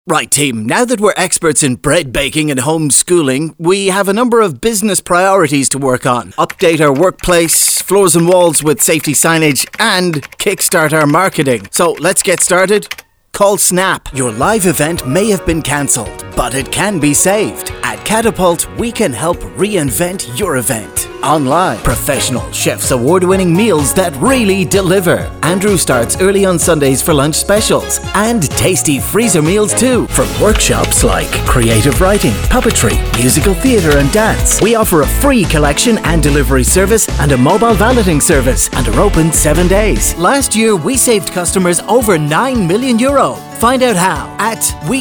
Right, team, now that we're experts in bread baking and homeschooling, we have a number of business priorities to work on. Update our workplace, floors and walls with safety signage, and kickstart our marketing. So let's get started. Call Snap. Your live event may have been cancelled, but it can be saved. At Catapult, we can help reinvent your event. Online, professional chefs award-winning meals that really deliver. Andrew starts early on Sundays for lunch specials, and tasty freezer meals too. From workshops like creative writing, puppetry, musical theatre and dance, we offer a free collection and delivery service and a mobile valeting service, and are open 7 days. Last year, we saved customers over €9 million. Find out how at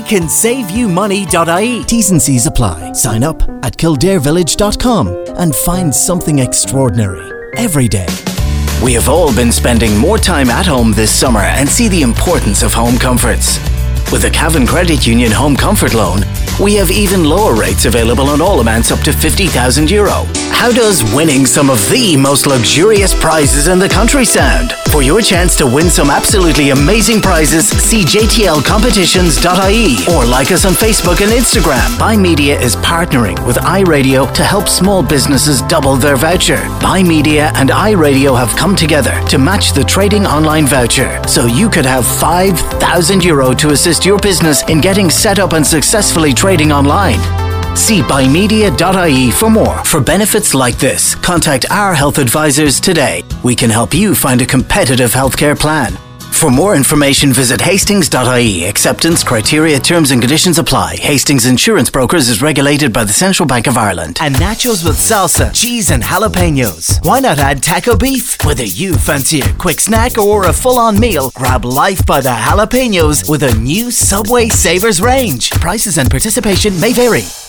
wecansaveyoumoney.ie. T's and C's apply. Sign up at kildarevillage.com and find something extraordinary every day. We have all been spending more time at home this summer and see the importance of home comforts. With the Cavan Credit Union Home Comfort Loan, we have even lower rates available on all amounts up to €50,000. How does winning some of the most luxurious prizes in the country sound? For your chance to win some absolutely amazing prizes, see jtlcompetitions.ie or like us on Facebook and Instagram. Buy Media is partnering with iRadio to help small businesses double their voucher. Buy Media and iRadio have come together to match the trading online voucher, so you could have €5,000 to assist your business in getting set up and successfully trading online. See buymedia.ie for more. For benefits like this, contact our health advisors today. We can help you find a competitive healthcare plan. For more information, visit hastings.ie. Acceptance, criteria, terms and conditions apply. Hastings Insurance Brokers is regulated by the Central Bank of Ireland. And nachos with salsa, cheese and jalapenos. Why not add taco beef? Whether you fancy a quick snack or a full-on meal, grab life by the jalapenos with a new Subway Savers range. Prices and participation may vary.